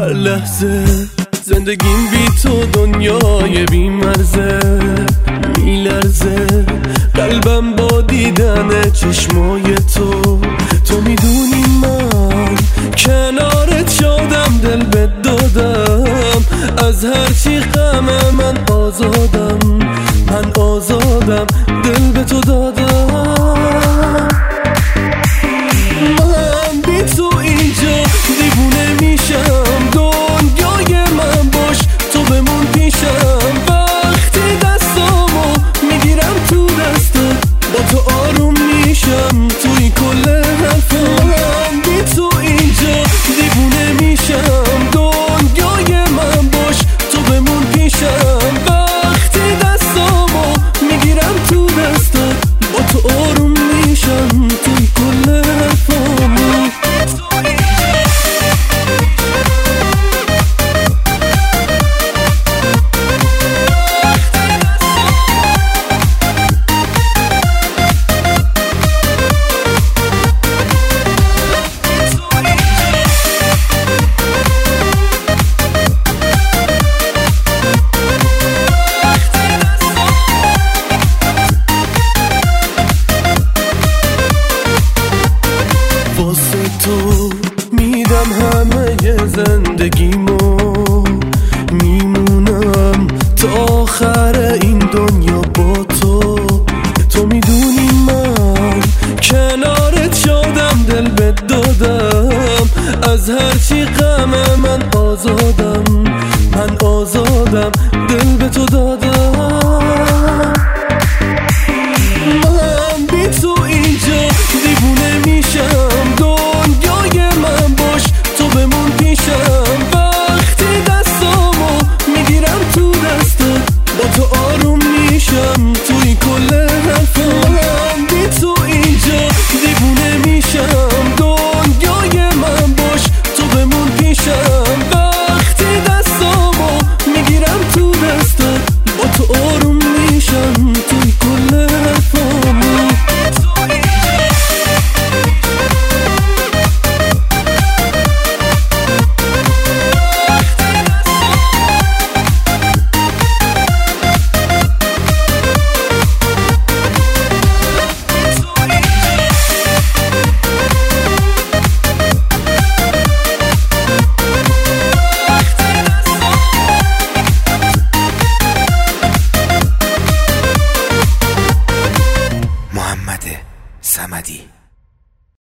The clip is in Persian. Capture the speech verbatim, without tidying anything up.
هر لحظه زندگیم بی تو دنیای بی مرزه، میلرزه قلبم با دیدن چشمای تو. تو میدونی من کنارت شادم، دل بهت دادم، از هرچی غم من آزادم، من آزادم، دل به تو دادم. من بی تو اینجا دیوونه میشم، دنیای من باش، تو بمون پیشم. وقتی دستامو میگیرم تو دستت، با تو آروم میشم توی کل حرفم. من بی تو اینجا دیوونه میشم، دنیای من باش، تو بمون پیشم. وقتی دستامو میگیرم تو دستت، با تو آروم میشم توی کل حرفم. واسه تو میدم همه زندگیمو، میمونم تا آخر این دنیا با تو. تو میدونی من کنارت شادم، دل بهت دادم، از هرچی غم من آزادم، من آزادم، دل به تو دادم. من بی تو اینجا دیوونه میشم، دنیای من باش، تو بمون پیشم. وقتی دستامو میگیرم تو دستت، با تو آروم میشم توی کل حرفم. من بی تو اینجا دیوونه میشم، دنیای من باش، تو بمون پیشم. وقتی دستامو میگیرم تو دستت، با تو آروم میشم توی کل حرفم. محمد صمدی.